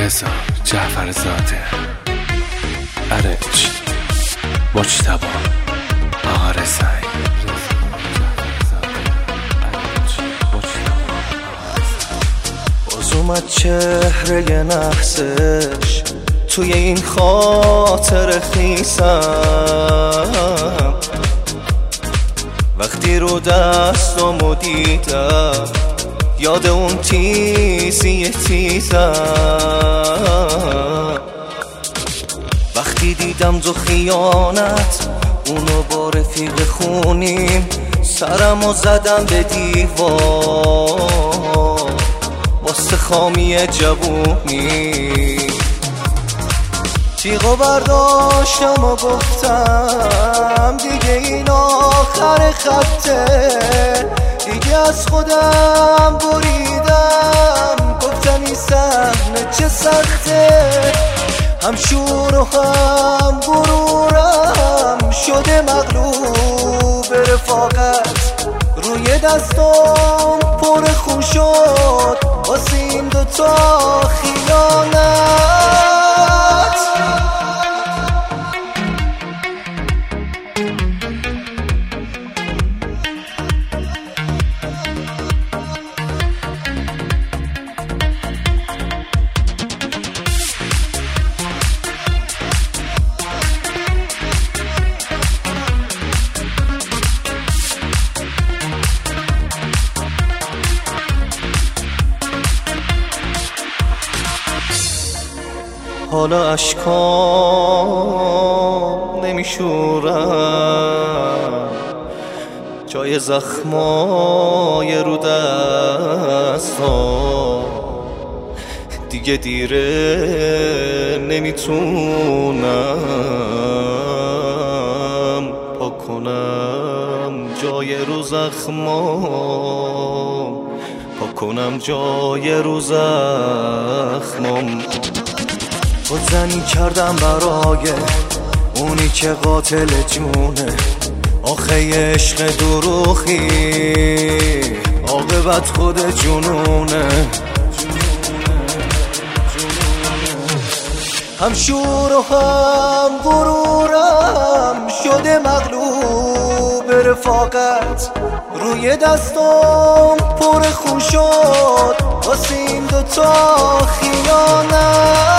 رضا جعفرزاده، ارج مجتبی آقا رضایی. باز اومد چهره نحسش توی این خاطر خیسم، وقتی رو دستامو دیدم یاد اون تیزی تیزم. وقتی دیدم تو خیانت اونو با رفیق خونیم، سرمو زدم به دیوار واسه خامی جوونی. تیغو برداشتم و گفتم دیگه این آخر خطه، دیگه از خودم بریدم، گفتم این صحنه چه سخته. هم شور و هم غرورم شده مغلوب رفاقت، روی دستم پر خون شد واسه این دوتا خیانت. حالا اشکام نمیشورم جای زخمای رو دستام، دیگه دیره نمیتونم پاک کنم جای رو زخمام، پاک کنم جای رو زخمام. خودزنی کردم برای اونی که قاتل جونه، آخه عشق دروغی عاقبت خود جنونه. هم شور و هم غرورم شده مغلوب رفاقت، روی دستم پر خون شد واسه این دوتا خیانت.